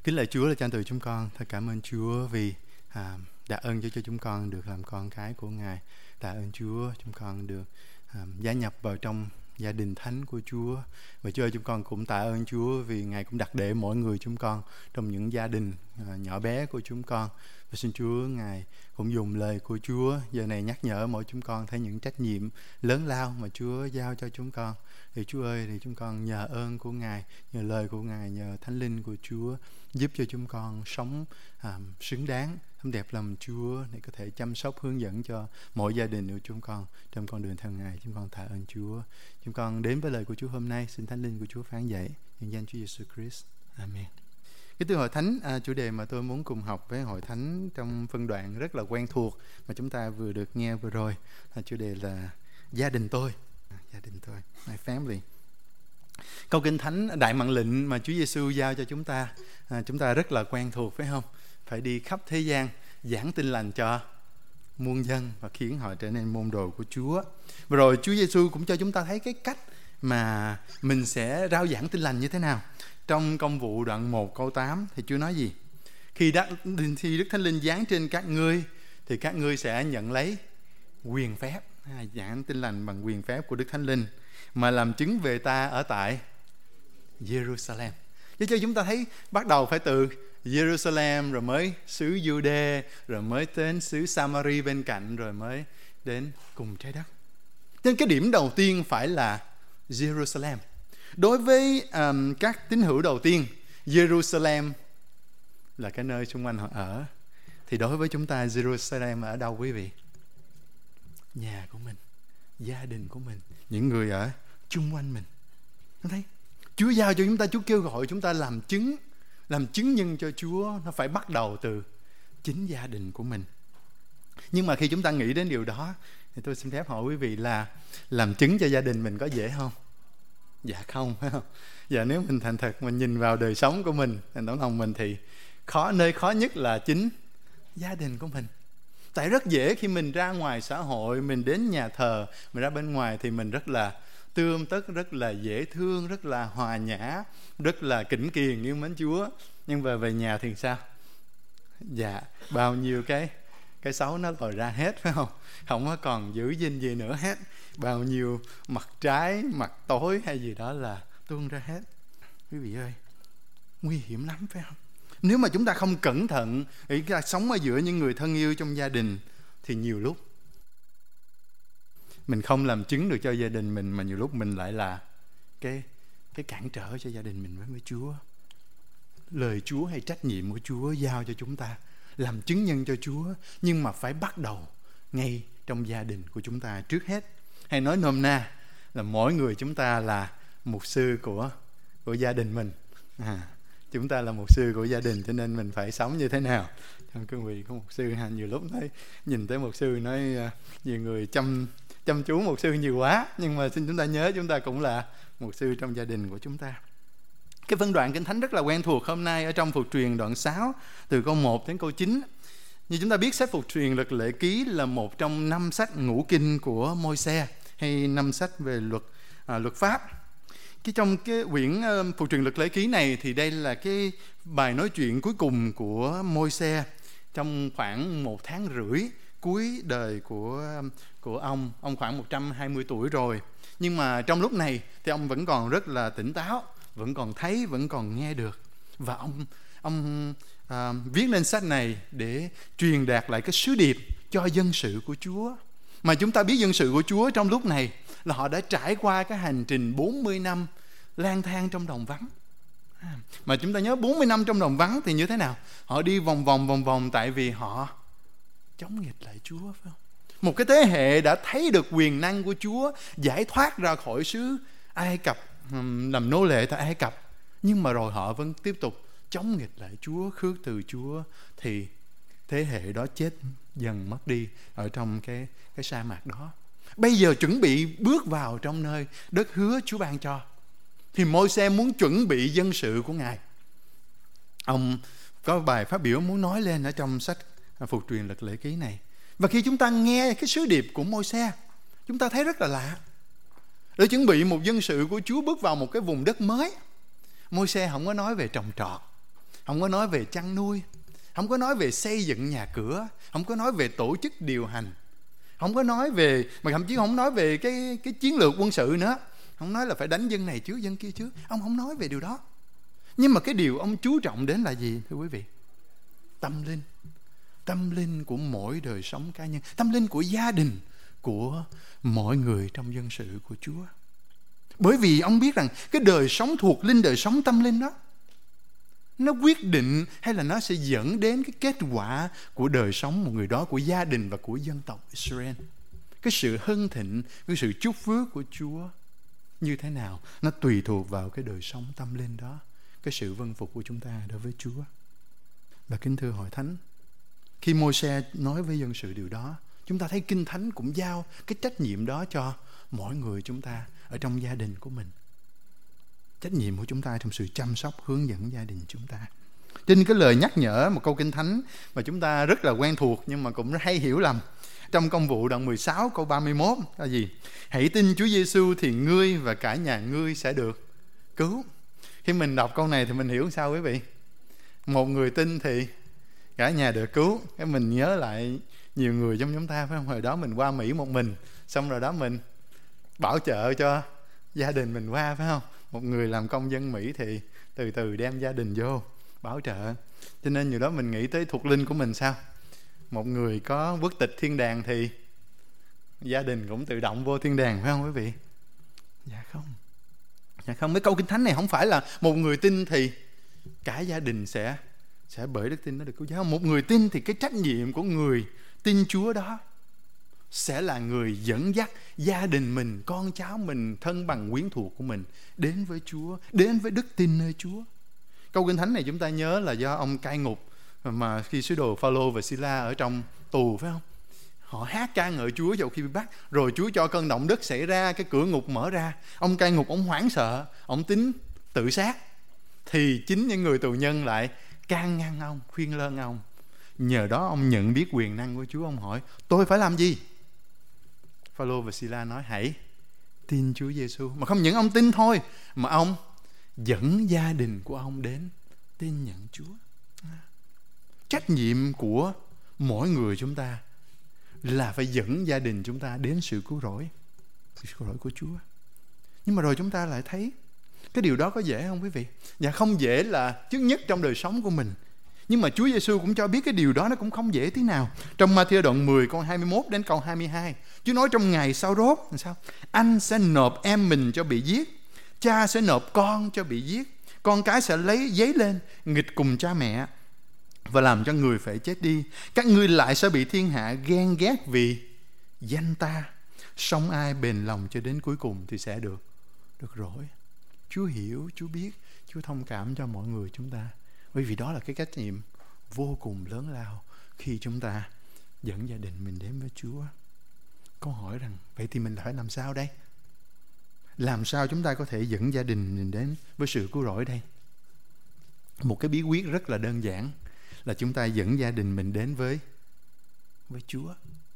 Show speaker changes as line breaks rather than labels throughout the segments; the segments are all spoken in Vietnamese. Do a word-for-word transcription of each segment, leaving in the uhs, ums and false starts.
Kính lạy Chúa là cha từ chúng con. Thật cảm ơn Chúa vì à, đã ơn cho, cho chúng con được làm con cái của Ngài. Tạ ơn Chúa chúng con được à, gia nhập vào trong gia đình thánh của Chúa. Và Chúa ơi, chúng con cũng tạ ơn Chúa vì Ngài cũng đặt để mỗi người chúng con trong những gia đình à, nhỏ bé của chúng con. Và xin Chúa Ngài cũng dùng lời của Chúa giờ này nhắc nhở mỗi chúng con thấy những trách nhiệm lớn lao mà Chúa giao cho chúng con. Thì Chúa ơi, thì chúng con nhờ ơn của Ngài, nhờ lời của Ngài, nhờ Thánh Linh của Chúa giúp cho chúng con sống à, xứng đáng, thấm đẹp lòng Chúa để có thể chăm sóc, hướng dẫn cho mỗi gia đình của chúng con trong con đường theo Ngài. Chúng con tạ ơn Chúa. Chúng con đến với lời của Chúa hôm nay, xin Thánh Linh của Chúa phán dạy nhân danh Chúa Giêsu Christ. Amen. Cái từ hội thánh, à, chủ đề mà tôi muốn cùng học với hội thánh trong phân đoạn rất là quen thuộc mà chúng ta vừa được nghe vừa rồi, là chủ đề là gia đình tôi. À, gia đình tôi, my family. Câu kinh thánh đại mạng lệnh mà Chúa Giêsu giao cho chúng ta, à, chúng ta rất là quen thuộc phải không? Phải đi khắp thế gian giảng tin lành cho muôn dân và khiến họ trở nên môn đồ của Chúa. Và rồi Chúa Giêsu cũng cho chúng ta thấy cái cách mà mình sẽ rao giảng tin lành như thế nào. Trong Công vụ đoạn một câu tám thì Chúa nói gì? Khi, đắc, khi Đức Thánh Linh giáng trên các ngươi thì các ngươi sẽ nhận lấy quyền phép, à, giảng tin lành bằng quyền phép của Đức Thánh Linh, mà làm chứng về ta ở tại Jerusalem. Chứ cho chúng ta thấy bắt đầu phải từ Jerusalem, rồi mới xứ Jude, rồi mới đến xứ Samari bên cạnh, rồi mới đến cùng trái đất. Nên cái điểm đầu tiên phải là Jerusalem. Đối với um, các tín hữu đầu tiên, Jerusalem là cái nơi xung quanh họ ở. Thì đối với chúng ta, Jerusalem ở đâu quý vị? Nhà của mình, gia đình của mình, những người ở chung quanh mình. Thấy thấy? Chúa giao cho chúng ta, Chúa kêu gọi chúng ta làm chứng, làm chứng nhân cho Chúa. Nó phải bắt đầu từ chính gia đình của mình. Nhưng mà khi chúng ta nghĩ đến điều đó, thì tôi xin phép hỏi quý vị là làm chứng cho gia đình mình có dễ không? Dạ không, phải không? Dạ nếu mình thành thật, mình nhìn vào đời sống của mình, thành tấm lòng mình thì khó, nơi khó nhất là chính gia đình của mình. Tại rất dễ khi mình ra ngoài xã hội, mình đến nhà thờ, mình ra bên ngoài thì mình rất là tươm tất, rất là dễ thương, rất là hòa nhã, rất là kính kiền yêu mến Chúa. Nhưng mà về nhà thì sao? Dạ, bao nhiêu cái cái xấu nó lòi ra hết, phải không? Không có còn giữ gìn gì nữa hết. Bao nhiêu mặt trái, mặt tối hay gì đó là tuôn ra hết. Quý vị ơi, nguy hiểm lắm phải không? Nếu mà chúng ta không cẩn thận, ý là sống ở giữa những người thân yêu trong gia đình, thì nhiều lúc mình không làm chứng được cho gia đình mình, mà nhiều lúc mình lại là cái, cái cản trở cho gia đình mình với Chúa. Lời Chúa hay trách nhiệm của Chúa giao cho chúng ta làm chứng nhân cho Chúa, nhưng mà phải bắt đầu ngay trong gia đình của chúng ta trước hết. Hay nói nôm na là mỗi người chúng ta là mục sư của, của gia đình mình. À, chúng ta là mục sư của gia đình, cho nên mình phải sống như thế nào trong cương vị của mục sư. Ha, nhiều lúc nói nhìn tới mục sư nói uh, nhiều người chăm chăm chú mục sư nhiều quá, nhưng mà xin chúng ta nhớ chúng ta cũng là mục sư trong gia đình của chúng ta. Cái phân đoạn Kinh Thánh rất là quen thuộc hôm nay ở trong Phục Truyền đoạn sáu từ câu một đến câu chín. Như chúng ta biết, sách Phục Truyền Luật Lệ Ký là một trong năm sách ngũ kinh của Môi-se, hay năm sách về luật à, luật pháp. Cái trong cái quyển uh, Phục Truyền Luật Lệ Ký này thì đây là cái bài nói chuyện cuối cùng của Môi-se trong khoảng một tháng rưỡi cuối đời của của ông. Ông khoảng một trăm hai mươi tuổi rồi, nhưng mà trong lúc này thì ông vẫn còn rất là tỉnh táo, vẫn còn thấy, vẫn còn nghe được. Và ông ông à, viết lên sách này để truyền đạt lại cái sứ điệp cho dân sự của Chúa. Mà chúng ta biết dân sự của Chúa trong lúc này là họ đã trải qua cái hành trình bốn mươi năm lang thang trong đồng vắng. À, mà chúng ta nhớ bốn mươi năm trong đồng vắng thì như thế nào? Họ đi vòng vòng vòng vòng tại vì họ chống nghịch lại Chúa, phải không? Một cái thế hệ đã thấy được quyền năng của Chúa giải thoát ra khỏi xứ Ai Cập, làm nô lệ tại Ai Cập, nhưng mà rồi họ vẫn tiếp tục chống nghịch lại Chúa, khước từ Chúa, thì thế hệ đó chết dần mất đi ở trong cái, cái sa mạc đó. Bây giờ chuẩn bị bước vào trong nơi đất hứa Chúa ban cho, thì Môi-se muốn chuẩn bị dân sự của Ngài. Ông có bài phát biểu muốn nói lên ở trong sách Phục Truyền Luật Lệ Ký này. Và khi chúng ta nghe cái sứ điệp của Môi-se, chúng ta thấy rất là lạ. Để chuẩn bị một dân sự của Chúa bước vào một cái vùng đất mới, Môi-se không có nói về trồng trọt, không có nói về chăn nuôi, không có nói về xây dựng nhà cửa, không có nói về tổ chức điều hành, không có nói về, mà thậm chí không nói về cái, cái chiến lược quân sự nữa. Không nói là phải đánh dân này trước, dân kia trước. Ông không nói về điều đó. Nhưng mà cái điều ông chú trọng đến là gì thưa quý vị? Tâm linh. Tâm linh của mỗi đời sống cá nhân, tâm linh của gia đình, của mọi người trong dân sự của Chúa. Bởi vì ông biết rằng cái đời sống thuộc linh, đời sống tâm linh đó, nó quyết định hay là nó sẽ dẫn đến cái kết quả của đời sống một người đó, của gia đình và của dân tộc Israel. Cái sự hưng thịnh, cái sự chúc phước của Chúa như thế nào, nó tùy thuộc vào cái đời sống tâm linh đó, cái sự vâng phục của chúng ta đối với Chúa. Và kính thưa hội thánh, khi Môi-se nói với dân sự điều đó, chúng ta thấy Kinh Thánh cũng giao cái trách nhiệm đó cho mỗi người chúng ta ở trong gia đình của mình. Trách nhiệm của chúng ta trong sự chăm sóc, hướng dẫn gia đình chúng ta. Trên cái lời nhắc nhở, một câu Kinh Thánh mà chúng ta rất là quen thuộc nhưng mà cũng hay hiểu lầm. Trong Công vụ đoạn mười sáu câu ba mươi mốt là gì? Hãy tin Chúa Giêsu thì ngươi và cả nhà ngươi sẽ được cứu. Khi mình đọc câu này thì mình hiểu sao quý vị? Một người tin thì cả nhà được cứu. Cái mình nhớ lại nhiều người trong chúng ta, phải không? Hồi đó mình qua Mỹ một mình, xong rồi đó mình bảo trợ cho gia đình mình qua, phải không? Một người làm công dân Mỹ thì từ từ đem gia đình vô bảo trợ. Cho nên nhiều đó mình nghĩ tới thuộc linh của mình sao? Một người có quốc tịch thiên đàng thì gia đình cũng tự động vô thiên đàng, phải không quý vị? Dạ không. Dạ không. Cái câu Kinh Thánh này không phải là một người tin thì cả gia đình sẽ sẽ bởi đức tin nó được cứu giáo. Một người tin thì cái trách nhiệm của người tin Chúa đó sẽ là người dẫn dắt gia đình mình, con cháu mình, thân bằng quyến thuộc của mình đến với Chúa, đến với đức tin nơi Chúa. Câu Kinh Thánh này chúng ta nhớ là do ông cai ngục mà khi sứ đồ Phao-lô và Si-la ở trong tù, phải không? Họ hát ca ngợi Chúa vào khi bị bắt, rồi Chúa cho cơn động đất xảy ra, cái cửa ngục mở ra. Ông cai ngục ông hoảng sợ, ông tính tự sát. Thì chính những người tù nhân lại can ngăn ông, khuyên lơn ông. Nhờ đó ông nhận biết quyền năng của Chúa. Ông hỏi, tôi phải làm gì? Phao-lô và Si-la nói, hãy tin Chúa Giêsu. Mà không những ông tin thôi, mà ông dẫn gia đình của ông đến tin nhận Chúa. Trách nhiệm của mỗi người chúng ta là phải dẫn gia đình chúng ta đến sự cứu rỗi, sự cứu rỗi của Chúa. Nhưng mà rồi chúng ta lại thấy cái điều đó có dễ không quý vị? Dạ không dễ là trước nhất trong đời sống của mình. Nhưng mà Chúa Giêsu cũng cho biết cái điều đó nó cũng không dễ tí nào. Trong Ma-thi-ơ đoạn mười câu hai mươi mốt đến câu hai mươi hai, Chúa nói trong ngày sau rốt làm sao? Anh sẽ nộp em mình cho bị giết, cha sẽ nộp con cho bị giết, con cái sẽ lấy giấy lên nghịch cùng cha mẹ và làm cho người phải chết đi. Các ngươi lại sẽ bị thiên hạ ghen ghét vì danh ta. Song ai bền lòng cho đến cuối cùng thì sẽ được được rỗi. Chúa hiểu, Chúa biết, Chúa thông cảm cho mọi người chúng ta. Bởi vì đó là cái trách nhiệm vô cùng lớn lao khi chúng ta dẫn gia đình mình đến với Chúa. Câu hỏi rằng vậy thì mình phải làm sao đây? Làm sao chúng ta có thể dẫn gia đình mình đến với sự cứu rỗi đây? Một cái bí quyết rất là đơn giản là chúng ta dẫn gia đình mình đến với với Chúa.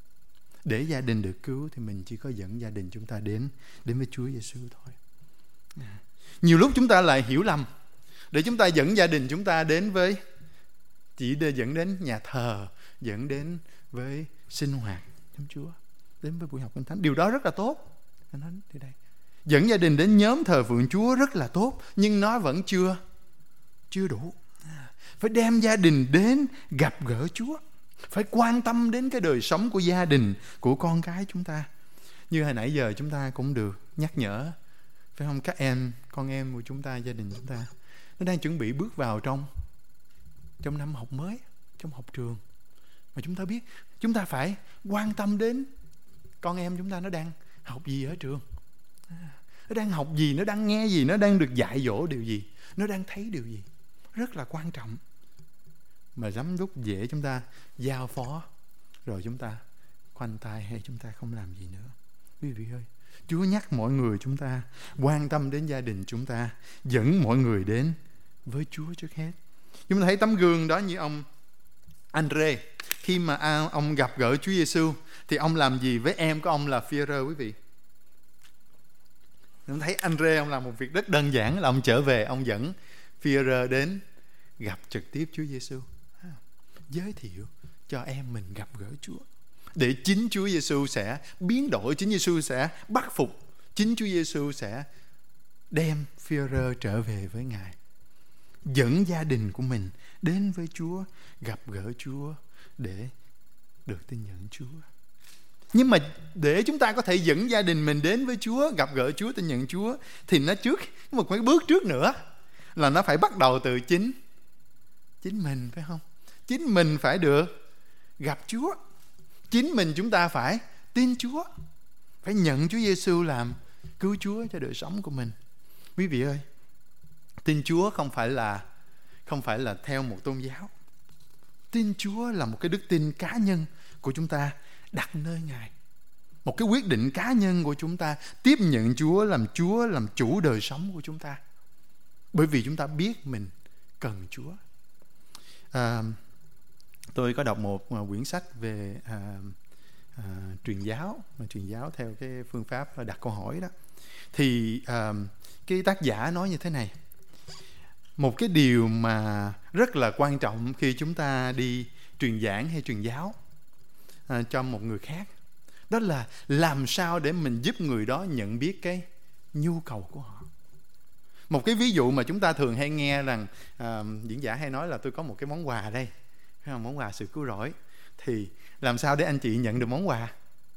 Để gia đình được cứu thì mình chỉ có dẫn gia đình chúng ta đến đến với Chúa Giêsu thôi. À, nhiều lúc chúng ta lại hiểu lầm. Để chúng ta dẫn gia đình chúng ta đến với chỉ để dẫn đến nhà thờ, dẫn đến với sinh hoạt trong Chúa, đến với buổi học Kinh Thánh. Điều đó rất là tốt. Anh nói thì đây, dẫn gia đình đến nhóm thờ phượng Chúa rất là tốt, nhưng nó vẫn chưa chưa đủ. Phải đem gia đình đến gặp gỡ Chúa, phải quan tâm đến cái đời sống của gia đình, của con cái chúng ta. Như hồi nãy giờ chúng ta cũng được nhắc nhở, phải không? Các em, con em của chúng ta, gia đình chúng ta, nó đang chuẩn bị bước vào trong trong năm học mới, trong học trường. Mà chúng ta biết, chúng ta phải quan tâm đến con em chúng ta nó đang học gì ở trường. Nó đang học gì, nó đang nghe gì, nó đang được dạy dỗ điều gì, nó đang thấy điều gì. Rất là quan trọng. Mà lắm lúc dễ chúng ta giao phó, rồi chúng ta khoanh tay hay chúng ta không làm gì nữa. Quý vị ơi, Chúa nhắc mọi người chúng ta quan tâm đến gia đình chúng ta, dẫn mọi người đến với Chúa trước hết. Chúng ta thấy tấm gương đó như ông Andre. Khi mà ông gặp gỡ Chúa Giêsu thì ông làm gì với em của ông là Phi-e-rơ quý vị? Chúng thấy Andre ông làm một việc rất đơn giản là ông trở về, ông dẫn Phi-e-rơ đến gặp trực tiếp Chúa Giêsu, giới thiệu cho em mình gặp gỡ Chúa, để chính Chúa Giêsu sẽ biến đổi, chính Giêsu sẽ bắt phục, chính Chúa Giêsu sẽ đem Phi-e-rơ trở về với Ngài, dẫn gia đình của mình đến với Chúa, gặp gỡ Chúa để được tin nhận Chúa. Nhưng mà để chúng ta có thể dẫn gia đình mình đến với Chúa, gặp gỡ Chúa, tin nhận Chúa, thì nó trước một cái bước trước nữa là nó phải bắt đầu từ chính chính mình, phải không? Chính mình phải được gặp Chúa, chính mình chúng ta phải tin Chúa, phải nhận Chúa Giêsu làm cứu Chúa cho đời sống của mình. Quý vị ơi, tin Chúa không phải là không phải là theo một tôn giáo. Tin Chúa là một cái đức tin cá nhân của chúng ta đặt nơi Ngài, một cái quyết định cá nhân của chúng ta tiếp nhận Chúa làm Chúa, làm chủ đời sống của chúng ta, bởi vì chúng ta biết mình cần Chúa. À, tôi có đọc một quyển sách về à, à, truyền giáo, mà truyền giáo theo cái phương pháp đặt câu hỏi đó. Thì à, cái tác giả nói như thế này: một cái điều mà rất là quan trọng khi chúng ta đi truyền giảng hay truyền giáo à, cho một người khác, đó là làm sao để mình giúp người đó nhận biết cái nhu cầu của họ. Một cái ví dụ mà chúng ta thường hay nghe rằng à, diễn giả hay nói là tôi có một cái món quà đây, món quà sự cứu rỗi. Thì làm sao để anh chị nhận được món quà?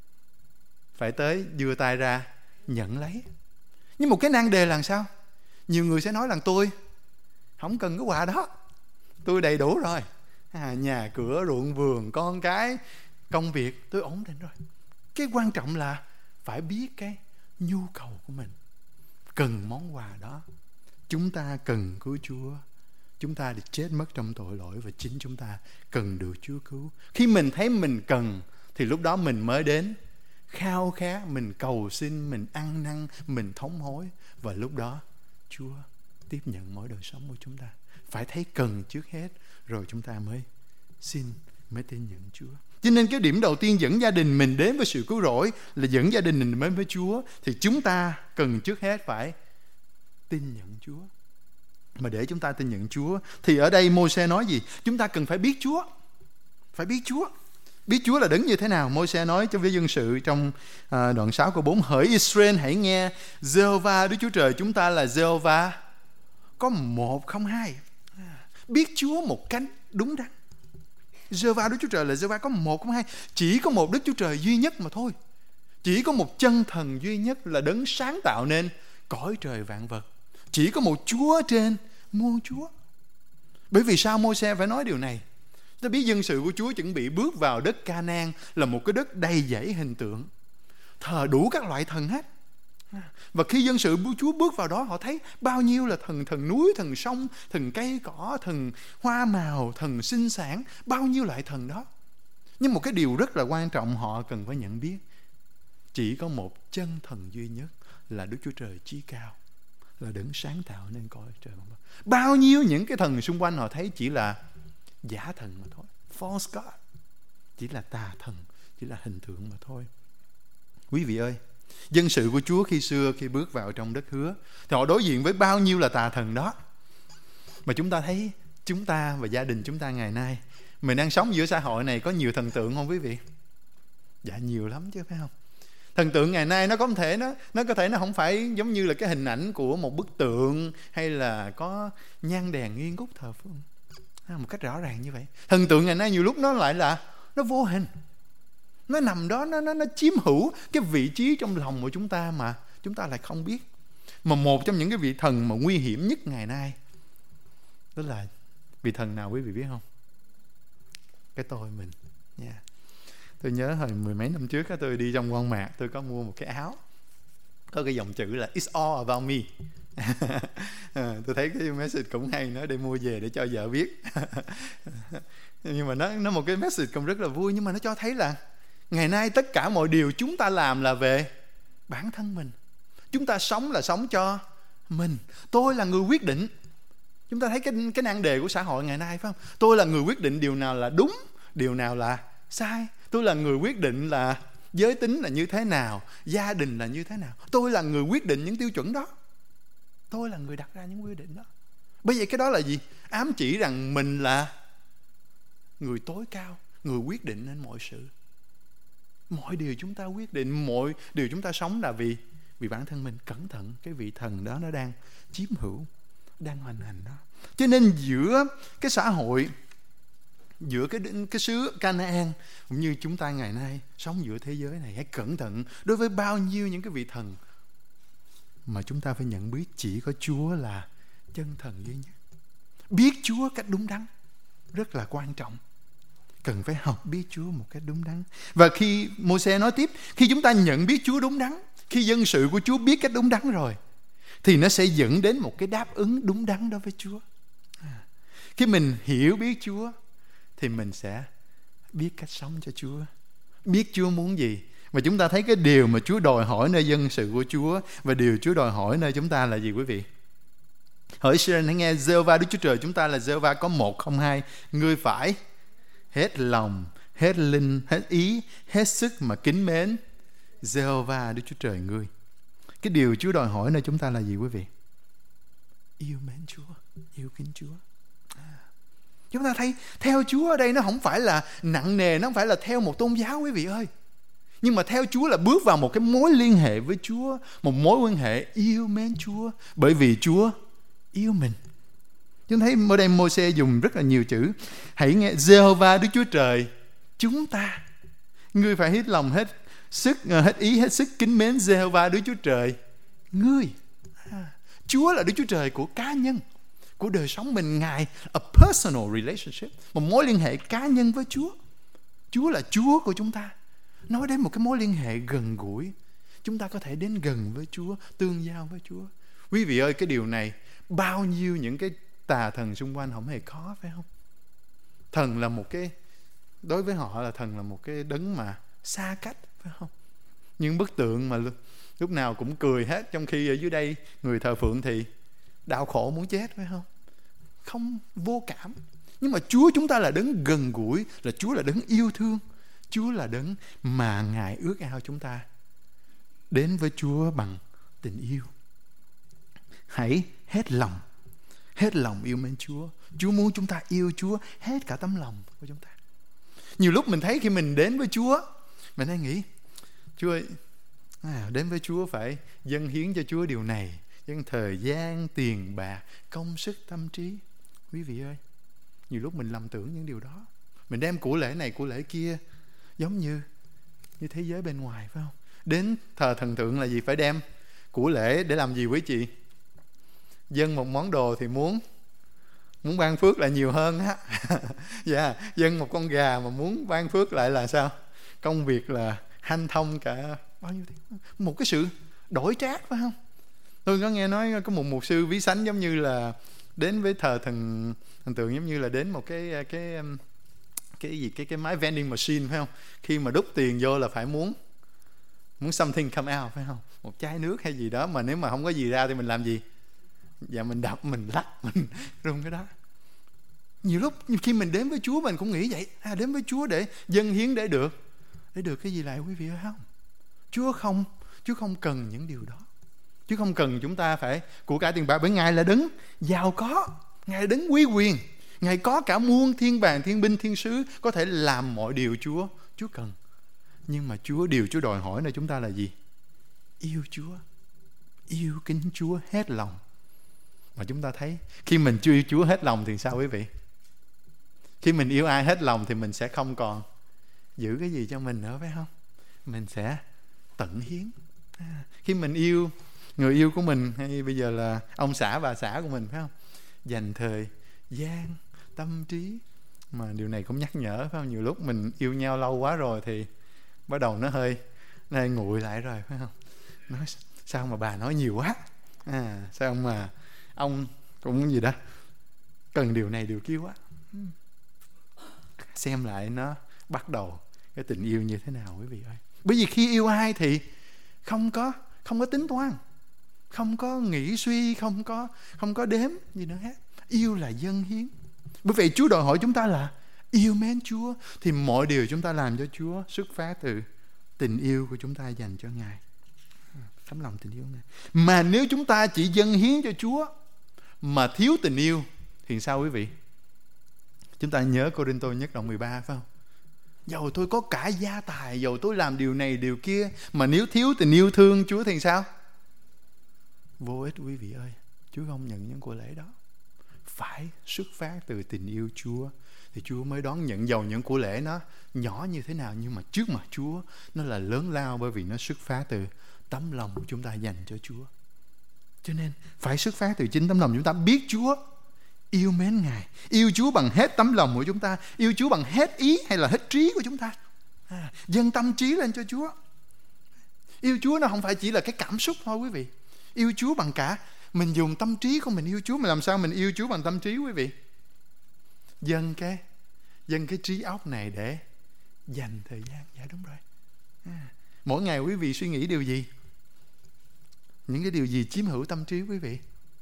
Phải tới đưa tay ra nhận lấy. Nhưng một cái nan đề là sao? Nhiều người sẽ nói rằng tôi không cần cái quà đó, tôi đầy đủ rồi, à, nhà cửa ruộng vườn con cái công việc tôi ổn định rồi. Cái quan trọng là phải biết cái nhu cầu của mình, cần món quà đó. Chúng ta cần cứu Chúa, chúng ta được chết mất trong tội lỗi, và chính chúng ta cần được Chúa cứu. Khi mình thấy mình cần thì lúc đó mình mới đến khao khát, mình cầu xin, mình ăn năn, mình thống hối, và lúc đó Chúa tiếp nhận mỗi đời sống của chúng ta. Phải thấy cần trước hết, rồi chúng ta mới xin, mới tin nhận Chúa. Cho nên cái điểm đầu tiên dẫn gia đình mình đến với sự cứu rỗi là dẫn gia đình mình đến với Chúa. Thì chúng ta cần trước hết phải tin nhận Chúa. Mà để chúng ta tin nhận Chúa thì ở đây Môi-se nói gì? Chúng ta cần phải biết Chúa. Phải biết Chúa. Biết Chúa là đứng như thế nào? Môi-se nói cho với dân sự trong à, đoạn sáu câu bốn: hỡi Israel, hãy nghe, Giê-hô-va Đức Chúa Trời chúng ta là Giê-hô-va, có một không hai. Biết Chúa một cách đúng đắn. Giê-hô-va Đức Chúa Trời là Giê-hô-va, có một không hai. Chỉ có một Đức Chúa Trời duy nhất mà thôi. Chỉ có một chân thần duy nhất là đấng sáng tạo nên cõi trời vạn vật. Chỉ có một Chúa trên muôn Chúa. Bởi vì sao Môi-se phải nói điều này? Ta biết dân sự của Chúa chuẩn bị bước vào đất Ca-nan, là một cái đất đầy dẫy hình tượng, thờ đủ các loại thần hết. Và khi dân sự của Chúa bước vào đó, họ thấy bao nhiêu là thần, thần núi, thần sông, thần cây cỏ, thần hoa màu, thần sinh sản, bao nhiêu loại thần đó. Nhưng một cái điều rất là quan trọng họ cần phải nhận biết: chỉ có một chân thần duy nhất là Đức Chúa Trời chí cao, là đấng sáng tạo nên cõi trời. Bao nhiêu những cái thần xung quanh họ thấy chỉ là giả thần mà thôi, false god, chỉ là tà thần, chỉ là hình tượng mà thôi. Quý vị ơi, dân sự của Chúa khi xưa khi bước vào trong đất hứa thì họ đối diện với bao nhiêu là tà thần đó. Mà chúng ta thấy chúng ta và gia đình chúng ta ngày nay, mình đang sống giữa xã hội này, có nhiều thần tượng không quý vị? Dạ nhiều lắm chứ, phải không? Thần tượng ngày nay nó có thể nó nó có thể nó không phải giống như là cái hình ảnh của một bức tượng hay là có nhang đèn nghi ngút thờ phượng một cách rõ ràng như vậy. Thần tượng ngày nay nhiều lúc nó lại là nó vô hình, nó nằm đó, nó nó nó chiếm hữu cái vị trí trong lòng của chúng ta mà chúng ta lại không biết. Mà một trong những cái vị thần mà nguy hiểm nhất ngày nay đó là vị thần nào quý vị biết không? Cái tôi mình nha. Yeah. Tôi nhớ hồi mười mấy năm trước tôi đi trong Walmart, tôi có mua một cái áo có cái dòng chữ là It's all about me. à, tôi thấy cái message cũng hay, nó để mua về để cho vợ biết. Nhưng mà nó nó một cái message cũng rất là vui, nhưng mà nó cho thấy là ngày nay tất cả mọi điều chúng ta làm là về bản thân mình. Chúng ta sống là sống cho mình. Tôi là người quyết định. Chúng ta thấy cái cái nan đề của xã hội ngày nay, phải không? Tôi là người quyết định điều nào là đúng, điều nào là sai. Tôi là người quyết định là giới tính là như thế nào, gia đình là như thế nào. Tôi là người quyết định những tiêu chuẩn đó. Tôi là người đặt ra những quy định đó. Bởi vậy cái đó là gì? Ám chỉ rằng mình là người tối cao, người quyết định nên mọi sự. Mọi điều chúng ta quyết định, mọi điều chúng ta sống là vì vì bản thân mình. Cẩn thận, cái vị thần đó nó đang chiếm hữu, đang hoành hành đó. Cho nên giữa cái xã hội, giữa cái cái xứ Canaan cũng như chúng ta ngày nay sống giữa thế giới này, hãy cẩn thận đối với bao nhiêu những cái vị thần mà chúng ta phải nhận biết chỉ có Chúa là chân thần duy nhất. Biết Chúa cách đúng đắn rất là quan trọng. Cần phải học biết Chúa một cách đúng đắn. Và khi Mô-se nói tiếp, khi chúng ta nhận biết Chúa đúng đắn, khi dân sự của Chúa biết cách đúng đắn rồi, thì nó sẽ dẫn đến một cái đáp ứng đúng đắn đối với Chúa. À, khi mình hiểu biết Chúa thì mình sẽ biết cách sống cho Chúa, biết Chúa muốn gì. Và chúng ta thấy cái điều mà Chúa đòi hỏi nơi dân sự của Chúa và điều Chúa đòi hỏi nơi chúng ta là gì quý vị? Hỏi Israel hãy nghe, Giê-hô-va Đức Chúa Trời chúng ta là Giê-hô-va có một không hai. Ngươi phải hết lòng, hết linh, hết ý, hết sức mà kính mến Giê-hô-va Đức Chúa Trời ngươi. Cái điều Chúa đòi hỏi nơi chúng ta là gì quý vị? Yêu mến Chúa, yêu kính Chúa. À, chúng ta thấy theo Chúa ở đây nó không phải là nặng nề, nó không phải là theo một tôn giáo quý vị ơi. Nhưng mà theo Chúa là bước vào một cái mối liên hệ với Chúa, một mối quan hệ yêu mến Chúa, bởi vì Chúa yêu mình. Chúng thấy ở đây Mô-se dùng rất là nhiều chữ. Hãy nghe, Giê-hô-va Đức Chúa Trời chúng ta. Ngươi phải hết lòng, hết sức, hết ý, hết sức kính mến Giê-hô-va Đức Chúa Trời ngươi. À, Chúa là Đức Chúa Trời của cá nhân, của đời sống mình. Ngài a personal relationship, một mối liên hệ cá nhân với Chúa. Chúa là Chúa của chúng ta. Nói đến một cái mối liên hệ gần gũi, chúng ta có thể đến gần với Chúa, tương giao với Chúa. Quý vị ơi, cái điều này bao nhiêu những cái tà thần xung quanh không hề có, phải không? Thần là một cái, đối với họ là thần là một cái đấng mà xa cách, phải không? Những bức tượng mà lúc nào cũng cười hết, trong khi ở dưới đây người thờ phượng thì đau khổ muốn chết, phải không? Không, vô cảm. Nhưng mà Chúa chúng ta là đấng gần gũi, là Chúa là đấng yêu thương. Chúa là đấng mà Ngài ước ao chúng ta đến với Chúa bằng tình yêu. Hãy hết lòng, hết lòng yêu mến Chúa. Chúa muốn chúng ta yêu Chúa hết cả tấm lòng của chúng ta. Nhiều lúc mình thấy khi mình đến với Chúa, mình hay nghĩ, Chúa ơi, à, đến với Chúa phải dâng hiến cho Chúa điều này, dâng thời gian, tiền bạc, công sức, tâm trí. Quý vị ơi, nhiều lúc mình lầm tưởng những điều đó. Mình đem của lễ này, của lễ kia, giống như như thế giới bên ngoài, phải không? Đến thờ thần tượng là gì? Phải đem của lễ để làm gì quý chị? Dâng một món đồ thì muốn muốn ban phước lại nhiều hơn á. Dạ, yeah. Dâng một con gà mà muốn ban phước lại là sao? Công việc là hanh thông cả bao nhiêu tiếng. Một cái sự đổi trác, phải không? Tôi có nghe nói có một mục sư ví sánh giống như là đến với thờ thần thần tượng giống như là đến một cái cái cái gì cái cái máy vending machine, phải không? Khi mà đút tiền vô là phải muốn muốn something come out, phải không? Một chai nước hay gì đó, mà nếu mà không có gì ra thì mình làm gì? Dạ mình đập, mình lắc, mình rung cái đó. Nhiều lúc khi mình đến với Chúa mình cũng nghĩ vậy, à, đến với Chúa để dâng hiến để được để được cái gì lại quý vị ơi? Không, Chúa không Chúa không cần những điều đó. Chúa không cần chúng ta phải của cải tiền bạc, bởi Ngài là đấng giàu có, Ngài là đấng quý quyền, Ngài có cả muôn thiên bàng, thiên binh, thiên sứ, có thể làm mọi điều Chúa Chúa cần. Nhưng mà Chúa, điều Chúa đòi hỏi nơi chúng ta là gì? Yêu Chúa, yêu kính Chúa hết lòng. Mà chúng ta thấy khi mình chưa yêu Chúa hết lòng thì sao quý vị? Khi mình yêu ai hết lòng thì mình sẽ không còn giữ cái gì cho mình nữa, phải không? Mình sẽ tận hiến. À, khi mình yêu người yêu của mình, hay bây giờ là ông xã bà xã của mình, phải không? Dành thời gian, tâm trí. Mà điều này cũng nhắc nhở, phải không? Nhiều lúc mình yêu nhau lâu quá rồi thì bắt đầu nó hơi nó hơi nguội lại rồi, phải không? Nói sao mà bà nói nhiều quá, à, sao mà ông cũng gì đó cần điều này điều kia quá. Xem lại nó bắt đầu cái tình yêu như thế nào quý vị ơi. Bởi vì khi yêu ai thì không có không có tính toán, không có nghĩ suy, không có không có đếm gì nữa hết. Yêu là dâng hiến. Bởi vậy Chúa đòi hỏi chúng ta là yêu mến Chúa, thì mọi điều chúng ta làm cho Chúa xuất phát từ tình yêu của chúng ta dành cho Ngài, tấm lòng tình yêu này. Mà nếu chúng ta chỉ dâng hiến cho Chúa mà thiếu tình yêu thì sao quý vị? Chúng ta nhớ Cô-rinh-tô nhất đoạn mười ba phải không? Dầu tôi có cả gia tài, dầu tôi làm điều này điều kia, mà nếu thiếu tình yêu thương Chúa thì sao? Vô ích quý vị ơi. Chúa không nhận những của lễ đó. Phải xuất phát từ tình yêu Chúa thì Chúa mới đón nhận. Dầu những của lễ nó nhỏ như thế nào, nhưng mà trước mặt Chúa nó là lớn lao, bởi vì nó xuất phát từ tấm lòng của chúng ta dành cho Chúa. Cho nên phải xuất phát từ chính tấm lòng chúng ta biết Chúa, yêu mến Ngài, yêu Chúa bằng hết tấm lòng của chúng ta, yêu Chúa bằng hết ý hay là hết trí của chúng ta, à, dâng tâm trí lên cho Chúa. Yêu Chúa nó không phải chỉ là cái cảm xúc thôi quý vị. Yêu Chúa bằng cả, mình dùng tâm trí của mình yêu Chúa. Mà làm sao mình yêu Chúa bằng tâm trí quý vị? Dâng cái Dâng cái trí óc này để dành thời gian. Dạ đúng rồi, à, mỗi ngày quý vị suy nghĩ điều gì? Những cái điều gì chiếm hữu tâm trí quý vị?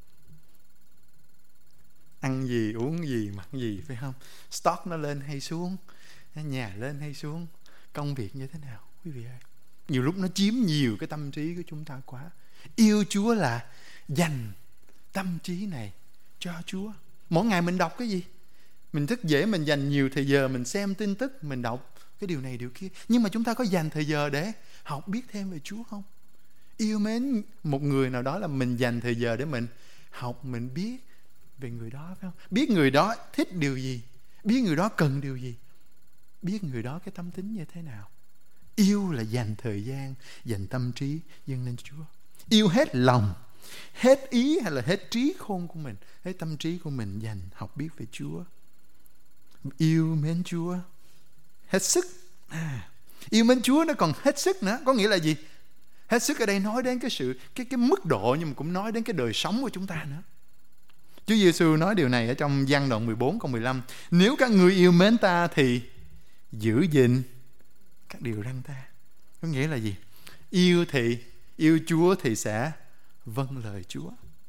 Ăn gì, uống gì, mặc gì, phải không? Stock nó lên hay xuống, nhà lên hay xuống, công việc như thế nào quý vị ơi? Nhiều lúc nó chiếm nhiều cái tâm trí của chúng ta quá. Yêu Chúa là dành tâm trí này cho Chúa. Mỗi ngày mình đọc cái gì? Mình thức dậy mình dành nhiều thời giờ mình xem tin tức, mình đọc cái điều này điều kia. Nhưng mà chúng ta có dành thời giờ để học biết thêm về Chúa không? Yêu mến một người nào đó là mình dành thời giờ để mình học, mình biết về người đó, phải không? Biết người đó thích điều gì, biết người đó cần điều gì, biết người đó cái tâm tính như thế nào. Yêu là dành thời gian, dành tâm trí dâng lên Chúa. Yêu hết lòng, hết ý hay là hết trí khôn của mình, hết tâm trí của mình dành học biết về Chúa. Yêu mến Chúa hết sức, à, yêu mến Chúa nó còn hết sức nữa. Có nghĩa là gì? Hết sức ở đây nói đến cái sự cái cái mức độ, nhưng mà cũng nói đến cái đời sống của chúng ta nữa. Chúa Giêsu nói điều này ở trong Giăng đoạn mười bốn câu mười lăm: nếu các ngươi yêu mến ta thì giữ gìn các điều răn ta. Có nghĩa là gì? Yêu thì yêu Chúa thì sẽ vâng lời Chúa.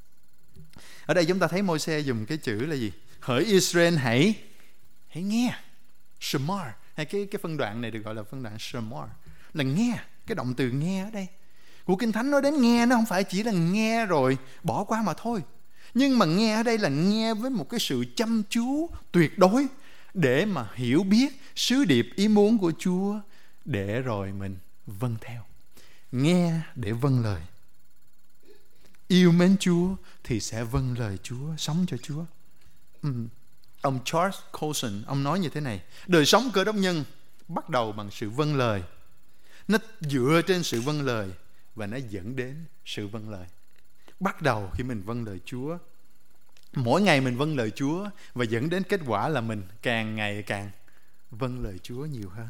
Ở đây chúng ta thấy Môi-se dùng cái chữ là gì? Hỡi Israel hãy hãy nghe. Shemar, hay cái cái phân đoạn này được gọi là phân đoạn Shemar, là nghe. Cái động từ nghe ở đây của Kinh Thánh nói đến nghe, nó không phải chỉ là nghe rồi bỏ qua mà thôi. Nhưng mà nghe ở đây là nghe với một cái sự chăm chú tuyệt đối, để mà hiểu biết sứ điệp ý muốn của Chúa, để rồi mình vâng theo. Nghe để vâng lời. Yêu mến Chúa thì sẽ vâng lời Chúa, sống cho Chúa. ừ. Ông Charles Colson, ông nói như thế này: đời sống Cơ Đốc nhân bắt đầu bằng sự vâng lời. Nó dựa trên sự vâng lời và nó dẫn đến sự vâng lời. Bắt đầu khi mình vâng lời Chúa, mỗi ngày mình vâng lời Chúa, và dẫn đến kết quả là mình càng ngày càng vâng lời Chúa nhiều hơn.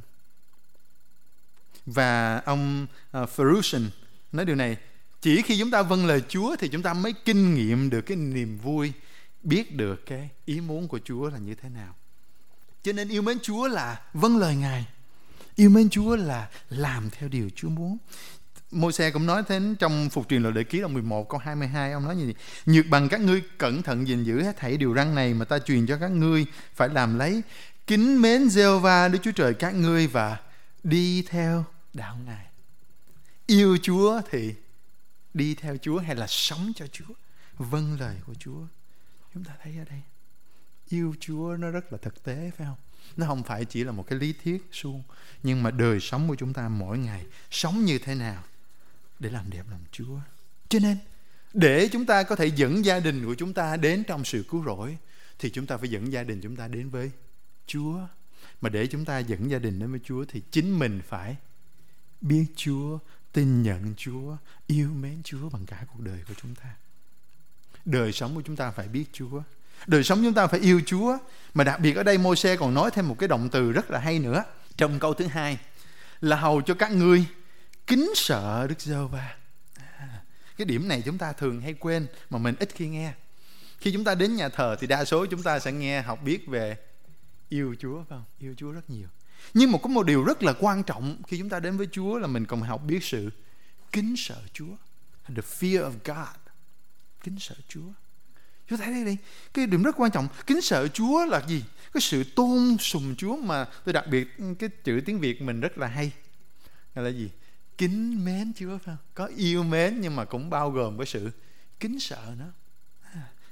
Và ông uh, Ferguson nói điều này: chỉ khi chúng ta vâng lời Chúa thì chúng ta mới kinh nghiệm được cái niềm vui, biết được cái ý muốn của Chúa là như thế nào. Cho nên yêu mến Chúa là vâng lời Ngài. Yêu mến Chúa là làm theo điều Chúa muốn. Môi-se cũng nói thế trong Phục truyền Luật Lệ Ký đoạn mười một câu hai mươi hai. Ông nói như vậy: nhược bằng các ngươi cẩn thận gìn giữ hết thảy điều răn này mà ta truyền cho các ngươi, phải làm lấy, kính mến Giê-hô-va Đức Chúa Trời các ngươi và đi theo đạo Ngài. Yêu Chúa thì đi theo Chúa, hay là sống cho Chúa, vâng lời của Chúa. Chúng ta thấy ở đây yêu Chúa nó rất là thực tế, phải không? Nó không phải chỉ là một cái lý thuyết suông, nhưng mà đời sống của chúng ta mỗi ngày sống như thế nào để làm đẹp lòng Chúa. Cho nên để chúng ta có thể dẫn gia đình của chúng ta đến trong sự cứu rỗi, thì chúng ta phải dẫn gia đình chúng ta đến với Chúa. Mà để chúng ta dẫn gia đình đến với Chúa thì chính mình phải biết Chúa, tin nhận Chúa, yêu mến Chúa bằng cả cuộc đời của chúng ta. Đời sống của chúng ta phải biết Chúa, đời sống chúng ta phải yêu Chúa. Mà đặc biệt ở đây Môi-se còn nói thêm một cái động từ rất là hay nữa. Trong câu thứ hai là hầu cho các ngươi kính sợ Đức Giê-hô-va. À, cái điểm này chúng ta thường hay quên, mà mình ít khi nghe. Khi chúng ta đến nhà thờ thì đa số chúng ta sẽ nghe học biết về yêu Chúa, phải không? Yêu Chúa rất nhiều. Nhưng mà có một điều rất là quan trọng khi chúng ta đến với Chúa là mình còn học biết sự kính sợ Chúa. The fear of God. Kính sợ Chúa. Chúng ta thấy đây đi, cái điểm rất quan trọng. Kính sợ Chúa là gì? Cái sự tôn sùng Chúa, mà tôi đặc biệt cái chữ tiếng Việt mình rất là hay. Là gì? Kính mến Chúa, phải không? Có yêu mến nhưng mà cũng bao gồm cái sự kính sợ nữa. À,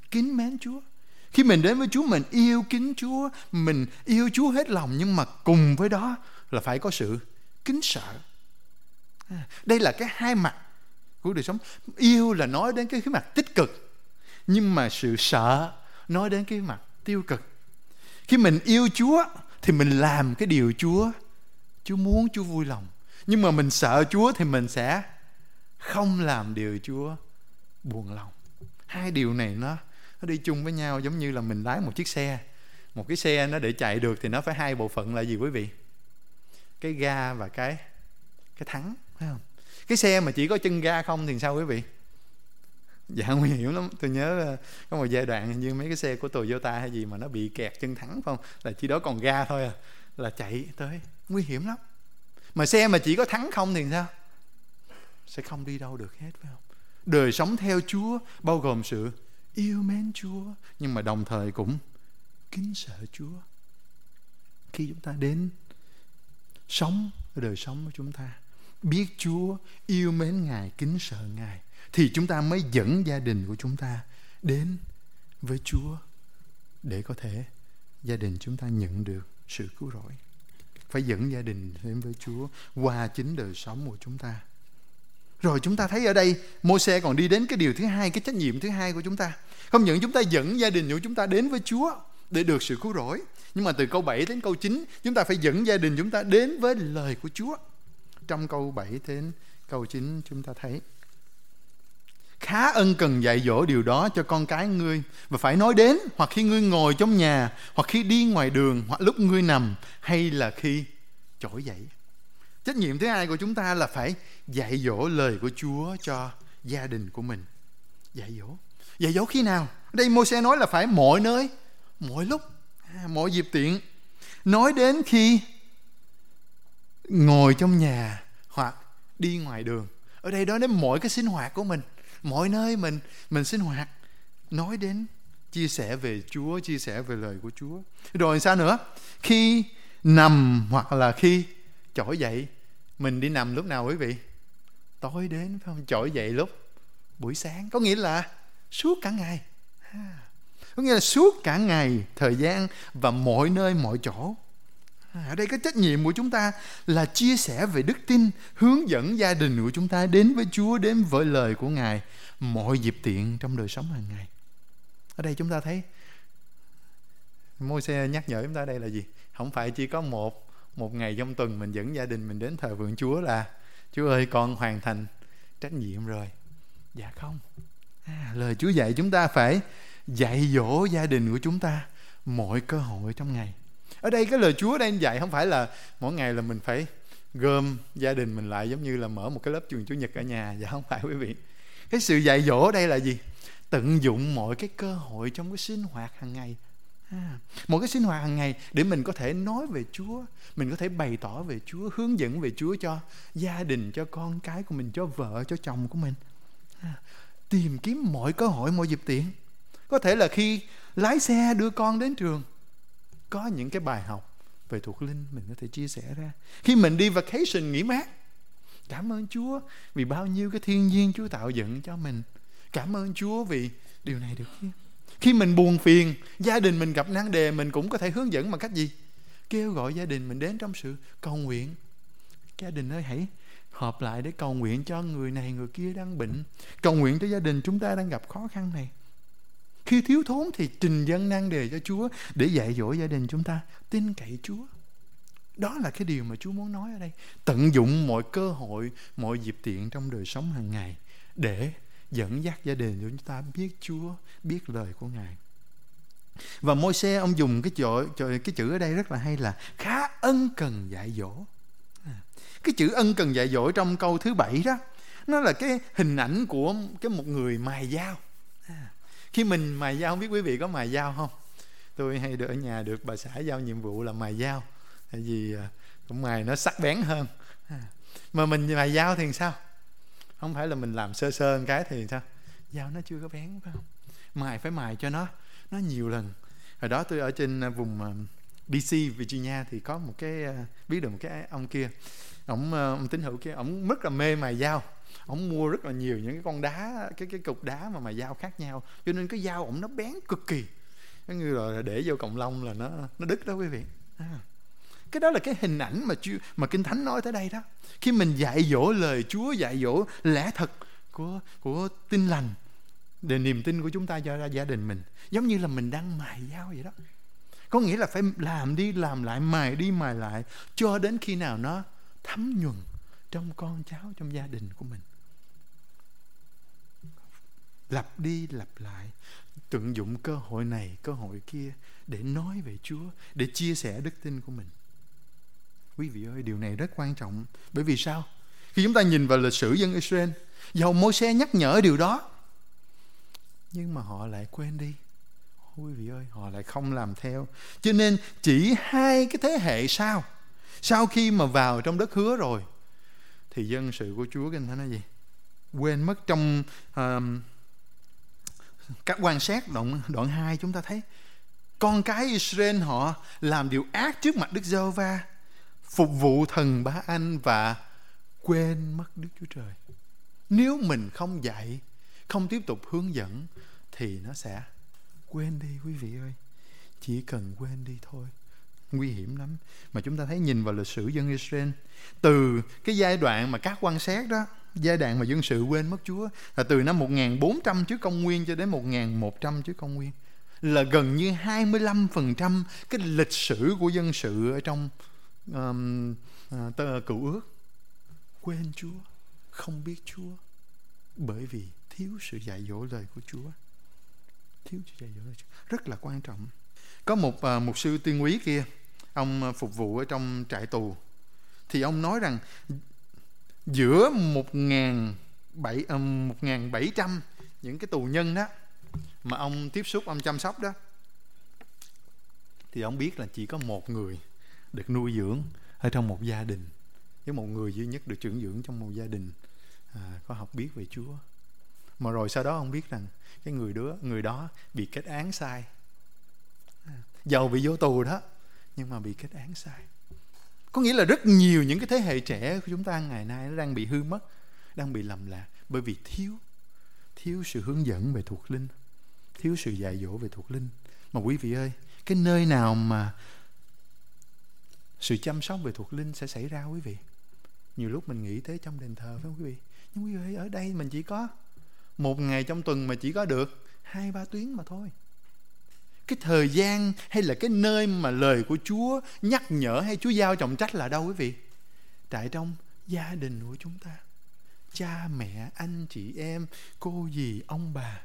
kính mến Chúa. Khi mình đến với Chúa, mình yêu kính Chúa, mình yêu Chúa hết lòng, nhưng mà cùng với đó là phải có sự kính sợ. À, đây là cái hai mặt của đời sống. Yêu là nói đến cái, cái mặt tích cực, nhưng mà sự sợ nói đến cái mặt tiêu cực. Khi mình yêu Chúa thì mình làm cái điều Chúa Chúa muốn, Chúa vui lòng. Nhưng mà mình sợ Chúa thì mình sẽ không làm điều Chúa buồn lòng. Hai điều này nó nó đi chung với nhau, giống như là mình lái một chiếc xe. Một cái xe nó để chạy được thì nó phải hai bộ phận là gì quý vị? Cái ga và cái cái thắng, phải không? Cái xe mà chỉ có chân ga không thì sao quý vị? Dạ nguy hiểm lắm. Tôi nhớ có một giai đoạn hình như mấy cái xe của Toyota hay gì mà nó bị kẹt chân thắng, phải không? Là chỉ đó còn ga thôi à, là chạy tới nguy hiểm lắm. Mà xe mà chỉ có thắng không thì sao? Sẽ không đi đâu được hết, phải không? Đời sống theo Chúa bao gồm sự yêu mến Chúa, nhưng mà đồng thời cũng kính sợ Chúa. Khi chúng ta đến sống ở đời sống của chúng ta, biết Chúa, yêu mến Ngài, kính sợ Ngài, thì chúng ta mới dẫn gia đình của chúng ta đến với Chúa, để có thể gia đình chúng ta nhận được sự cứu rỗi. Phải dẫn gia đình đến với Chúa qua chính đời sống của chúng ta. Rồi chúng ta thấy ở đây Mô-sê còn đi đến cái điều thứ hai, cái trách nhiệm thứ hai của chúng ta. Không những chúng ta dẫn gia đình của chúng ta đến với Chúa để được sự cứu rỗi, nhưng mà từ câu bảy đến câu chín chúng ta phải dẫn gia đình chúng ta đến với lời của Chúa. Trong câu bảy đến câu chín chúng ta thấy: khá ân cần dạy dỗ điều đó cho con cái ngươi, và phải nói đến hoặc khi ngươi ngồi trong nhà, hoặc khi đi ngoài đường, hoặc lúc ngươi nằm, hay là khi trỗi dậy. Trách nhiệm thứ hai của chúng ta là phải dạy dỗ lời của Chúa cho gia đình của mình. Dạy dỗ. Dạy dỗ khi nào? Ở đây Mô-sê nói là phải mọi nơi, mọi lúc, à, mọi dịp tiện. Nói đến khi ngồi trong nhà hoặc đi ngoài đường. Ở đây nói đến mọi cái sinh hoạt của mình, mọi nơi mình mình sinh hoạt. Nói đến chia sẻ về Chúa, chia sẻ về lời của Chúa. Rồi sao nữa? Khi nằm hoặc là khi trỗi dậy. Mình đi nằm lúc nào quý vị? Tối đến, phải không? Trỗi dậy lúc buổi sáng. Có nghĩa là suốt cả ngày. À, có nghĩa là suốt cả ngày, thời gian và mọi nơi mọi chỗ. À, ở đây cái trách nhiệm của chúng ta là chia sẻ về đức tin, hướng dẫn gia đình của chúng ta đến với Chúa, đến với lời của Ngài mọi dịp tiện trong đời sống hàng ngày. Ở đây chúng ta thấy Mô-sê nhắc nhở chúng ta đây là gì? Không phải chỉ có một một ngày trong tuần mình dẫn gia đình mình đến thờ phượng Chúa là Chúa ơi con hoàn thành trách nhiệm rồi. Dạ không. À, lời Chúa dạy chúng ta phải dạy dỗ gia đình của chúng ta mọi cơ hội trong ngày. Ở đây cái lời Chúa đang dạy không phải là mỗi ngày là mình phải gom gia đình mình lại giống như là mở một cái lớp trường Chủ nhật ở nhà. Dạ không phải quý vị. Cái sự dạy dỗ ở đây là gì? Tận dụng mọi cái cơ hội trong cái sinh hoạt hàng ngày. À, một cái sinh hoạt hàng ngày để mình có thể nói về Chúa, mình có thể bày tỏ về Chúa, hướng dẫn về Chúa cho gia đình, cho con cái của mình, cho vợ, cho chồng của mình. À, tìm kiếm mọi cơ hội, mọi dịp tiện. Có thể là khi lái xe đưa con đến trường, có những cái bài học về thuộc linh mình có thể chia sẻ ra. Khi mình đi vacation nghỉ mát, cảm ơn Chúa vì bao nhiêu cái thiên nhiên Chúa tạo dựng cho mình. Cảm ơn Chúa vì điều này được kia. Khi mình buồn phiền, gia đình mình gặp nan đề, mình cũng có thể hướng dẫn bằng cách gì? Kêu gọi gia đình mình đến trong sự cầu nguyện. Gia đình ơi, hãy họp lại để cầu nguyện cho người này người kia đang bệnh, cầu nguyện cho gia đình chúng ta đang gặp khó khăn này. Khi thiếu thốn thì trình dâng nan đề cho Chúa để dạy dỗ gia đình chúng ta tin cậy Chúa. Đó là cái điều mà Chúa muốn nói ở đây. Tận dụng mọi cơ hội, mọi dịp tiện trong đời sống hàng ngày để dẫn dắt gia đình của chúng ta biết Chúa, biết lời của Ngài. Và Môi-se ông dùng cái chữ, cái chữ ở đây rất là hay là khá ân cần dạy dỗ. Cái chữ ân cần dạy dỗ trong câu thứ bảy đó, nó là cái hình ảnh của cái một người mài dao. Khi mình mài dao, không biết quý vị có mài dao không? Tôi hay được ở nhà được bà xã giao nhiệm vụ là mài dao, tại vì cũng mài nó sắc bén hơn. Mà mình mài dao thì sao? Không phải là mình làm sơ sơ một cái thì sao? Dao nó chưa có bén, phải không? Mài phải mài cho nó nó nhiều lần. Hồi đó tôi ở trên vùng đê xê, Virginia thì có một cái, biết được một cái ông kia, ông, ông tín hữu kia, ông rất là mê mài dao.
Ông mua rất là nhiều những cái con đá, cái cái cục đá mà mà dao khác nhau, cho nên cái dao ổng nó bén cực kỳ. Cái như là để vô cọng lông là nó nó đứt đó quý vị. À, cái đó là cái hình ảnh mà mà Kinh Thánh nói tới đây đó. Khi mình dạy dỗ lời Chúa, dạy dỗ lẽ thật của của tin lành, để niềm tin của chúng ta cho ra gia đình mình, giống như là mình đang mài dao vậy đó. Có nghĩa là phải làm đi làm lại, mài đi mài lại, cho đến khi nào nó thấm nhuần trong con cháu, trong gia đình của mình. Lặp đi lặp lại, tận dụng cơ hội này, cơ hội kia để nói về Chúa, để chia sẻ đức tin của mình. Quý vị ơi, điều này rất quan trọng. Bởi vì sao? Khi chúng ta nhìn vào lịch sử dân Israel, dầu Môi-se nhắc nhở điều đó, nhưng mà họ lại quên đi. Quý vị ơi, họ lại không làm theo. Cho nên chỉ hai cái thế hệ sau, sau khi mà vào trong đất hứa rồi, thì dân sự của Chúa Kinh Thánh nói gì? Quên mất. Trong uh, các quan sát đoạn, đoạn hai chúng ta thấy con cái Israel họ làm điều ác trước mặt Đức Giê-hô-va, phục vụ thần Ba-anh và quên mất Đức Chúa Trời. Nếu mình không dạy, không tiếp tục hướng dẫn, thì nó sẽ quên đi quý vị ơi. Chỉ cần quên đi thôi, nguy hiểm lắm. Mà chúng ta thấy nhìn vào lịch sử dân Israel, từ cái giai đoạn mà các quan sát đó, giai đoạn mà dân sự quên mất Chúa, là từ năm một nghìn bốn trăm trước công nguyên cho đến một nghìn một trăm trước công nguyên, là gần như hai mươi lăm phần trăm cái lịch sử của dân sự ở trong um, uh, tờ Cựu Ước quên Chúa, không biết Chúa, bởi vì thiếu sự dạy dỗ lời của Chúa. Thiếu sự dạy dỗ lời Chúa rất là quan trọng. Có một uh, mục sư tuyên úy kia, ông phục vụ ở trong trại tù, thì ông nói rằng giữa một nghìn bảy trăm những cái tù nhân đó mà ông tiếp xúc, ông chăm sóc đó, thì ông biết là chỉ có một người được nuôi dưỡng ở trong một gia đình, với một người duy nhất được trưởng dưỡng trong một gia đình à, có học biết về Chúa. Mà rồi sau đó ông biết rằng cái người đó, người đó bị kết án sai, à, dầu bị vô tù đó, nhưng mà bị kết án sai. Có nghĩa là rất nhiều những cái thế hệ trẻ của chúng ta ngày nay nó đang bị hư mất, đang bị lầm lạc, bởi vì thiếu thiếu sự hướng dẫn về thuộc linh, thiếu sự dạy dỗ về thuộc linh. Mà quý vị ơi, cái nơi nào mà sự chăm sóc về thuộc linh sẽ xảy ra quý vị? Nhiều lúc mình nghĩ tới trong đền thờ, phải không quý vị? Nhưng quý vị ơi, ở đây mình chỉ có một ngày trong tuần mà chỉ có được hai ba tiếng mà thôi. Cái thời gian hay là cái nơi mà lời của Chúa nhắc nhở hay Chúa giao trọng trách là đâu quý vị? Tại trong gia đình của chúng ta. Cha mẹ, anh chị em, cô dì, ông bà,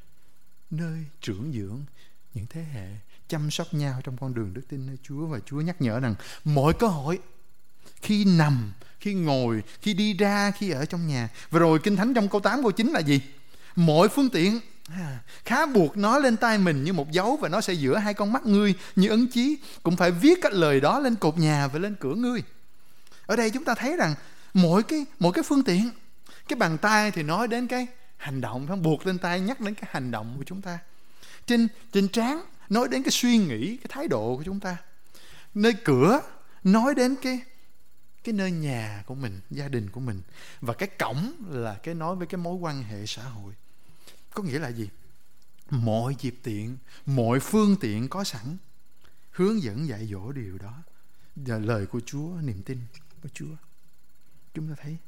nơi trưởng dưỡng những thế hệ, chăm sóc nhau trong con đường đức tin nơi Chúa. Và Chúa nhắc nhở rằng mọi cơ hội, khi nằm, khi ngồi, khi đi ra, khi ở trong nhà. Và rồi Kinh Thánh trong câu tám, câu chín là gì? Mọi phương tiện à, khá buộc nó lên tay mình như một dấu, và nó sẽ giữa hai con mắt ngươi như ấn chí. Cũng phải viết các lời đó lên cột nhà và lên cửa ngươi. Ở đây chúng ta thấy rằng mỗi cái, mỗi cái phương tiện, cái bàn tay thì nói đến cái hành động, phải không? Buộc lên tay nhắc đến cái hành động của chúng ta. Trên, trên trán nói đến cái suy nghĩ, cái thái độ của chúng ta. Nơi cửa nói đến cái cái nơi nhà của mình, gia đình của mình. Và cái cổng là cái nói với cái mối quan hệ xã hội. Có nghĩa là gì? Mọi dịp tiện, mọi phương tiện có sẵn, hướng dẫn dạy dỗ điều đó. Và lời của Chúa, niềm tin của Chúa. Chúng ta thấy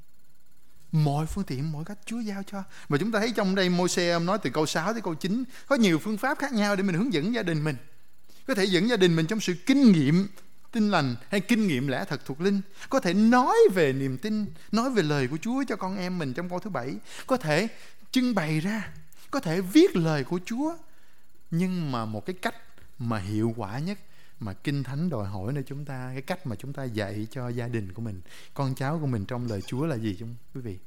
mọi phương tiện, mọi cách Chúa giao cho. Và chúng ta thấy trong đây Môi-se ông nói từ câu sáu tới câu chín, có nhiều phương pháp khác nhau để mình hướng dẫn gia đình mình. Có thể dẫn gia đình mình trong sự kinh nghiệm tin lành hay kinh nghiệm lẽ thật thuộc linh. Có thể nói về niềm tin, nói về lời của Chúa cho con em mình trong câu thứ bảy. Có thể trưng bày ra, có thể viết lời của Chúa, nhưng mà một cái cách mà hiệu quả nhất mà Kinh Thánh đòi hỏi nơi chúng ta, cái cách mà chúng ta dạy cho gia đình của mình, con cháu của mình trong lời Chúa là gì chúng quý vị?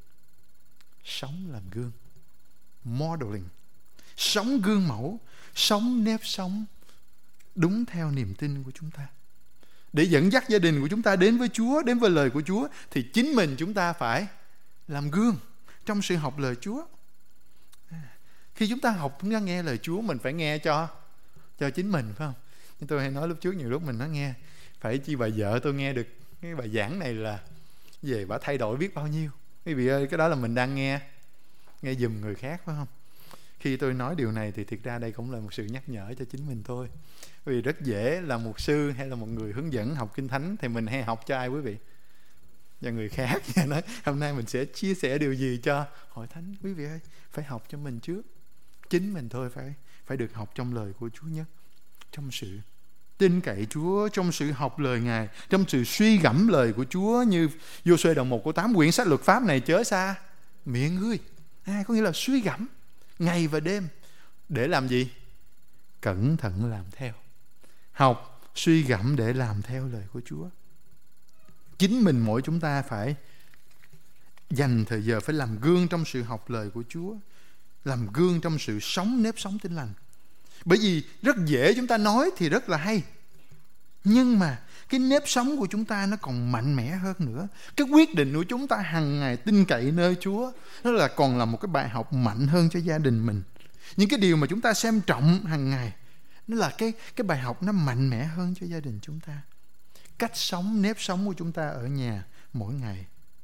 Sống làm gương, modeling, sống gương mẫu, sống nếp sống đúng theo niềm tin của chúng ta. Để dẫn dắt gia đình của chúng ta đến với Chúa, đến với lời của Chúa, thì chính mình chúng ta phải làm gương trong sự học lời Chúa. Khi chúng ta học, chúng ta nghe lời Chúa, mình phải nghe cho cho chính mình, phải không? Nhưng tôi hay nói lúc trước, nhiều lúc mình nói nghe, phải chi bà vợ tôi nghe được cái bài giảng này là về bà thay đổi biết bao nhiêu. Quý vị ơi, cái đó là mình đang nghe nghe giùm người khác phải không? Khi tôi nói điều này thì thiệt ra đây cũng là một sự nhắc nhở cho chính mình thôi. Vì rất dễ là một sư hay là một người hướng dẫn học Kinh Thánh thì mình hay học cho ai quý vị? Cho người khác. Nói hôm nay mình sẽ chia sẻ điều gì cho hội thánh. Quý vị ơi, phải học cho mình trước. Chính mình thôi phải phải được học trong lời của Chúa nhất, trong sự tin cậy Chúa, trong sự học lời Ngài, trong sự suy gẫm lời của Chúa. Như Giô-suê đoạn một câu tám, quyển sách luật pháp này chớ xa miệng ngươi. À, có nghĩa là suy gẫm ngày và đêm. Để làm gì? Cẩn thận làm theo. Học, suy gẫm để làm theo lời của Chúa. Chính mình mỗi chúng ta phải dành thời giờ, phải làm gương trong sự học lời của Chúa, làm gương trong sự sống nếp sống tin lành. Bởi vì rất dễ chúng ta nói thì rất là hay, nhưng mà cái nếp sống của chúng ta nó còn mạnh mẽ hơn nữa. Cái quyết định của chúng ta hàng ngày tin cậy nơi Chúa, nó là còn là một cái bài học mạnh hơn cho gia đình mình. Những cái điều mà chúng ta xem trọng hàng ngày, nó là cái, cái bài học nó mạnh mẽ hơn cho gia đình chúng ta. Cách sống, nếp sống của chúng ta ở nhà mỗi ngày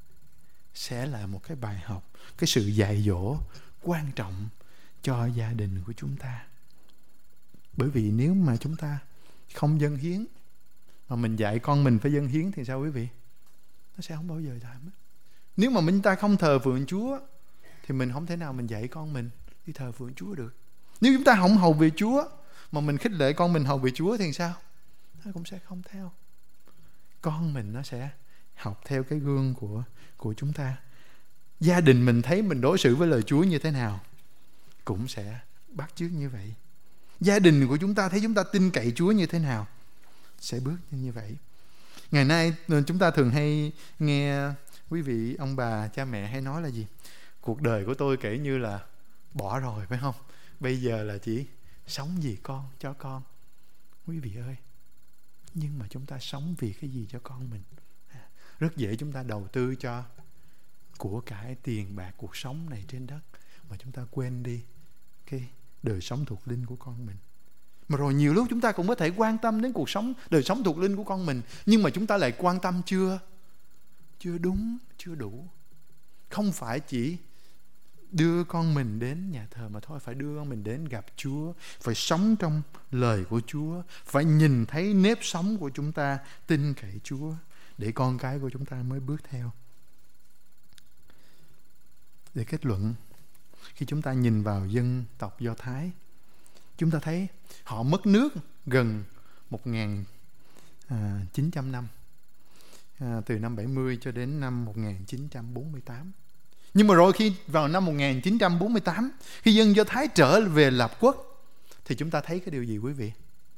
sẽ là một cái bài học, cái sự dạy dỗ quan trọng cho gia đình của chúng ta. Bởi vì nếu mà chúng ta không dâng hiến, mà mình dạy con mình phải dâng hiến thì sao quý vị? Nó sẽ không bao giờ làm hết. Nếu mà chúng ta không thờ phượng Chúa thì mình không thể nào mình dạy con mình đi thờ phượng Chúa được. Nếu chúng ta không hầu về Chúa mà mình khích lệ con mình hầu về Chúa thì sao? Nó cũng sẽ không theo. Con mình nó sẽ học theo cái gương của, của chúng ta. Gia đình mình thấy mình đối xử với lời Chúa như thế nào cũng sẽ bắt chước như vậy. Gia đình của chúng ta thấy chúng ta tin cậy Chúa như thế nào sẽ bước như vậy. Ngày nay chúng ta thường hay nghe quý vị ông bà cha mẹ hay nói là gì? Cuộc đời của tôi kể như là bỏ rồi phải không? Bây giờ là chỉ sống vì con, cho con. Quý vị ơi, nhưng mà chúng ta sống vì cái gì cho con mình? Rất dễ chúng ta đầu tư cho của cải, tiền bạc, cuộc sống này trên đất, mà chúng ta quên đi cái đời sống thuộc linh của con mình. Mà rồi nhiều lúc chúng ta cũng có thể quan tâm đến cuộc sống, đời sống thuộc linh của con mình, nhưng mà chúng ta lại quan tâm chưa chưa đúng, chưa đủ. Không phải chỉ đưa con mình đến nhà thờ mà thôi, phải đưa con mình đến gặp Chúa, phải sống trong lời của Chúa, phải nhìn thấy nếp sống của chúng ta tin cậy Chúa, để con cái của chúng ta mới bước theo. Để kết luận, khi chúng ta nhìn vào dân tộc Do Thái, chúng ta thấy họ mất nước gần một nghìn chín trăm năm, à, từ năm bảy mươi cho đến năm một nghìn chín trăm bốn mươi tám. Nhưng mà rồi khi vào năm một nghìn chín trăm bốn mươi tám, khi dân Do Thái trở về lập quốc, thì chúng ta thấy cái điều gì quý vị?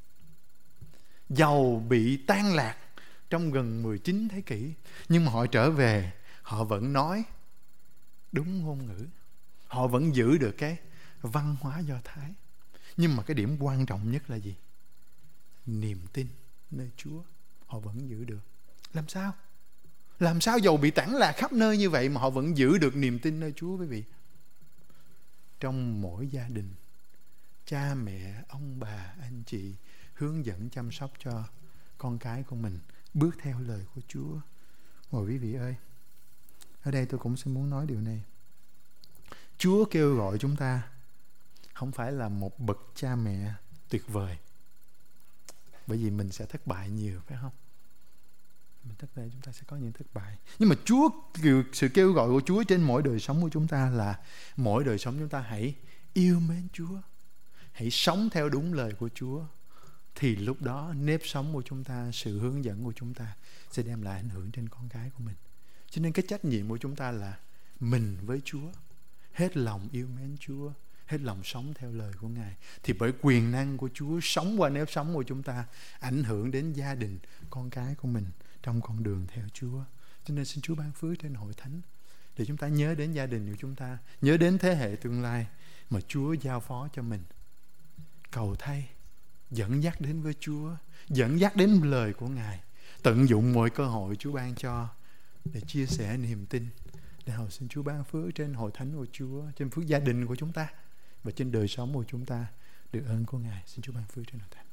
Dầu bị tan lạc trong gần mười chín thế kỷ, nhưng mà họ trở về, họ vẫn nói đúng ngôn ngữ, họ vẫn giữ được cái văn hóa Do Thái. Nhưng mà cái điểm quan trọng nhất là gì? Niềm tin nơi Chúa họ vẫn giữ được. Làm sao? Làm sao dầu bị tản lạc khắp nơi như vậy mà họ vẫn giữ được niềm tin nơi Chúa quý vị? Trong mỗi gia đình, cha mẹ, ông bà, anh chị hướng dẫn chăm sóc cho con cái của mình bước theo lời của Chúa. Rồi quý vị ơi, ở đây tôi cũng xin muốn nói điều này. Chúa kêu gọi chúng ta không phải là một bậc cha mẹ tuyệt vời, bởi vì mình sẽ thất bại nhiều, phải không? Mình thất bại, chúng ta sẽ có những thất bại. Nhưng mà Chúa, sự kêu gọi của Chúa trên mỗi đời sống của chúng ta là mỗi đời sống chúng ta hãy yêu mến Chúa, hãy sống theo đúng lời của Chúa. Thì lúc đó nếp sống của chúng ta, sự hướng dẫn của chúng ta sẽ đem lại ảnh hưởng trên con cái của mình. Cho nên cái trách nhiệm của chúng ta là mình với Chúa, hết lòng yêu mến Chúa, hết lòng sống theo lời của Ngài. Thì bởi quyền năng của Chúa sống qua nếp sống của chúng ta, ảnh hưởng đến gia đình, con cái của mình trong con đường theo Chúa. Cho nên xin Chúa ban phước trên hội thánh, để chúng ta nhớ đến gia đình của chúng ta, nhớ đến thế hệ tương lai mà Chúa giao phó cho mình. Cầu thay, dẫn dắt đến với Chúa, dẫn dắt đến lời của Ngài, tận dụng mọi cơ hội Chúa ban cho để chia sẻ niềm tin. Để hầu xin Chúa ban phước trên hội thánh của Chúa, trên phước gia đình của chúng ta và trên đời sống của chúng ta, được ơn của Ngài. Xin Chúa ban phước trên hội thánh.